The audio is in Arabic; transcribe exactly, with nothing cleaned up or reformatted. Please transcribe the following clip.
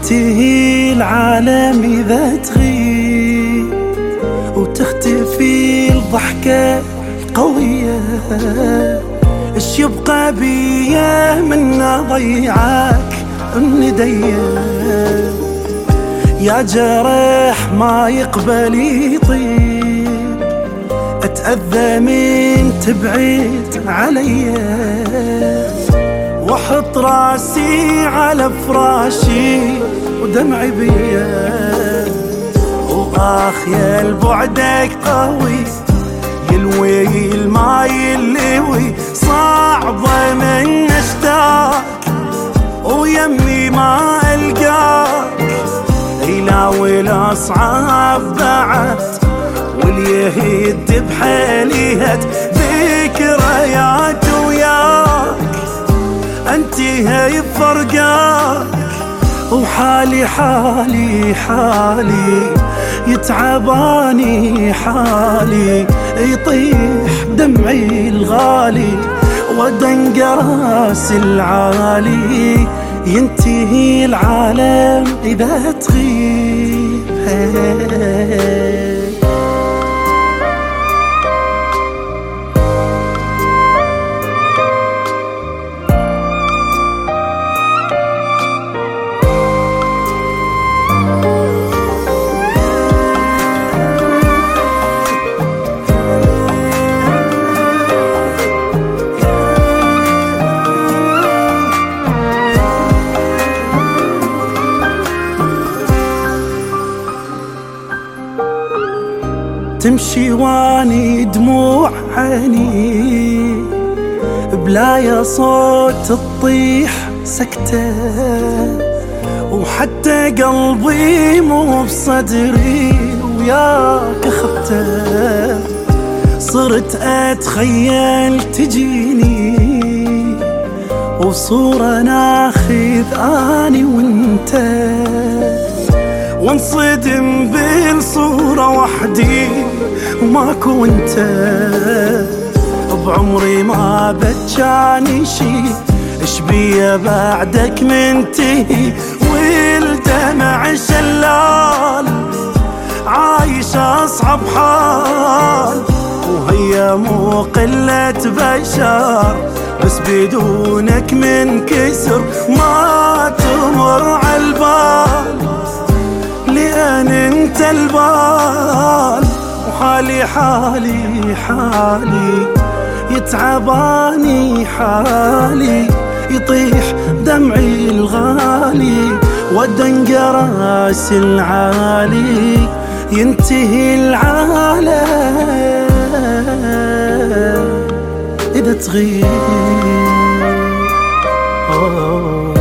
ينتهي العالم إذا تغيب وتختفي الضحكة القوية. اش يبقى بيا منا ضيعك الندية يا جرح ما يقبل يطيب. اتأذى من تبعد عليا واحط راسي على فراشي ودمعي بيا. واخ يا البعدك قوي يلوي ما يلوي صعبة من اشتاق ويمي ما القاك. يلاوي الاصعب بعد واليهد بحاليهت ذكريات وياك انتهي بفرقاك. وحالي حالي حالي يتعباني حالي يطيح دمعي الغالي ودنق راس العالي ينتهي العالم إذا تغيب. تمشي واني دموع عيني بلا يا صوت تطيح سكتة. وحتى قلبي مو بصدري وياك خبته. صرت اتخيل تجيني وصورة ناخذ اني وانت وانصدم بالصورة وحدي وماكو انت. بعمري ما بجاني شي اش بيا بعدك منتهي والدمع شلال عايش اصعب حال. وهي مو قلة بشر بس بدونك من كسر ما تمر عالبال لأن انت البال. وحالي حالي حالي يتعباني حالي يطيح دمعي الغالي ودنق راس العالي ينتهي العالم إذا تغيب.